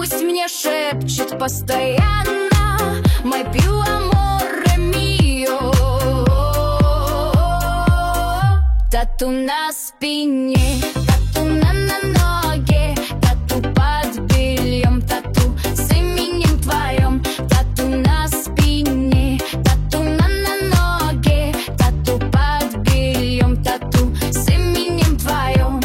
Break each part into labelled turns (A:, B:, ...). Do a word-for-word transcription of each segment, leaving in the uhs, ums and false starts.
A: Пусть мне шепчет постоянно мой пиу аморе мио. Тату на спине, тату на, на ноге, тату под бельем, тату с именем твоим. Тату на спине, тату на, на ноге, тату под бельем, тату с именем твоим.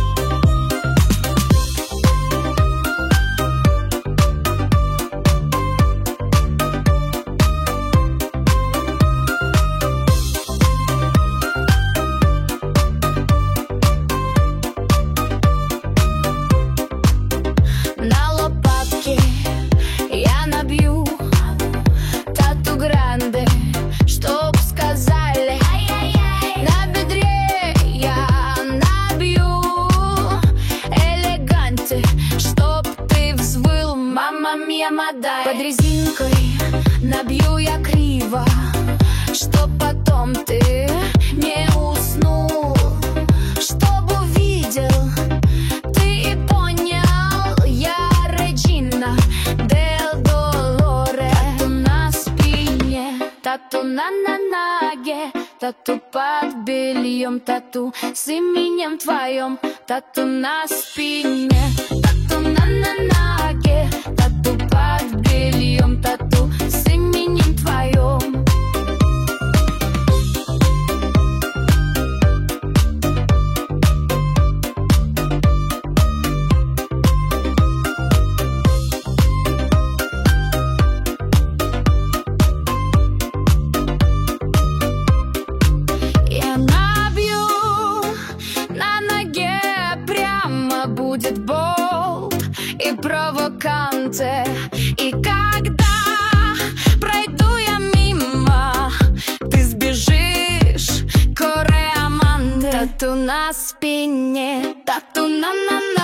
A: На лопатке я набью тату гранде, чтоб сказали. На бедре я набью элеганте, чтоб ты взвыл мама мия мадай. Под резинкой набью я криво, чтоб потом ты не уснул, чтоб увидел ты и понял, я Реджина Дель Долоре. Тату на спине, тату на, на ноге, тату под бельем, тату с именем твоим. Тату на спине, тату на, на ноге, тату под бельем, тату с именем твоим. Я набью на ноге, прямо будет болт и провоканте. И когда пройду я мимо, ты сбежишь, кореаманте. Тату на спине, тату на, на